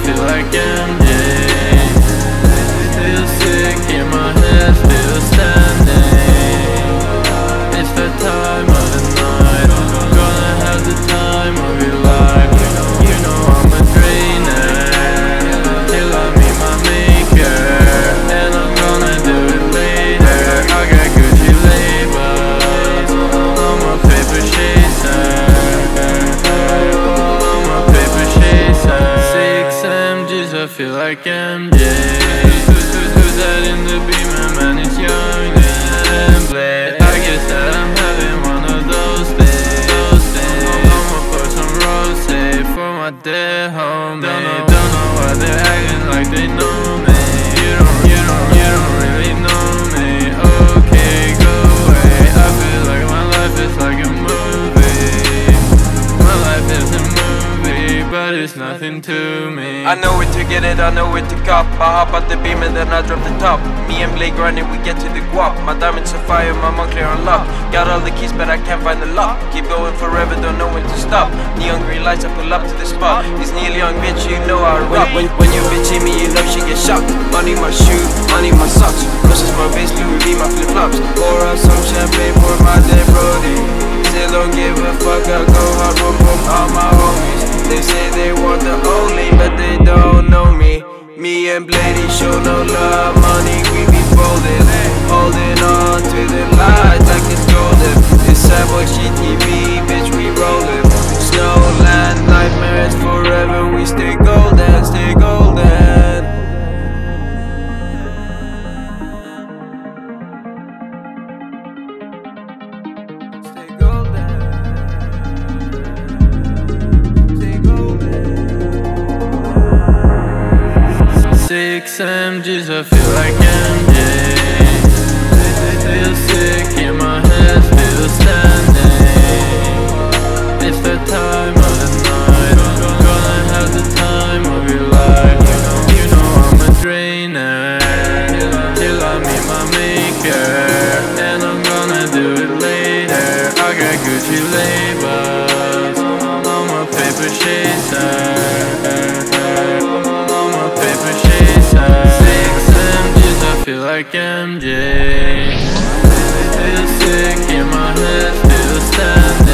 feel like MJ. Still sick in my head, still standing. It's that time of the night. I'm gonna have the time of your life. You know I'm a drainer till I meet my maker, and I'm gonna do it later. I got Gucci labels on my paper chaser. On my paper chaser. 6 MGs, I feel like MJ. Who's that in the Beamer? Man, it's young and Blade. I guess that I'm having one of those days. I'ma pour some rosé for my dead homie. Don't know why they're acting like they know me. You don't really know me. Okay, go away. I feel like my life is like a movie. My life is a movie, but it's nothing to me. I know where to get it, I know where to cop. I hop out the beam and then I drop the top. Me and Blake running, we get to the guap. My diamonds are fire, my Moncler on lock. Got all the keys but I can't find the lock. Keep going forever, don't know when to stop. Neon green lights, I pull up to the spot. This Neil Young bitch, you know I rock. When you bitch hit me, you know she get shocked. Money my shoe, money my socks. Closest my base, Louis V, my flip flops. Pour out some champagne for my dead brody. Still don't give a fuck, I go hard, boom boom, all my homies. They say they want the only, but they don't know me. Me and Blady show no love, money we be folding. Holding on to the light like it's golden. This sad boy GTV, bitch we rollin'. Snowland, nightmares forever, we stay golden, stay golden. Stay golden. Stay golden. 6 MGs, I feel like MJ. Still sick in my head, still standing. It's that time of the night. I'm gonna have the time of your life. You know I'm a drainer till I meet my maker, and I'm gonna do it later. I got Gucci labels on my paper chaser. On my paper chaser. 6 MGs, I feel like MJ. Still sick in my head, still standing.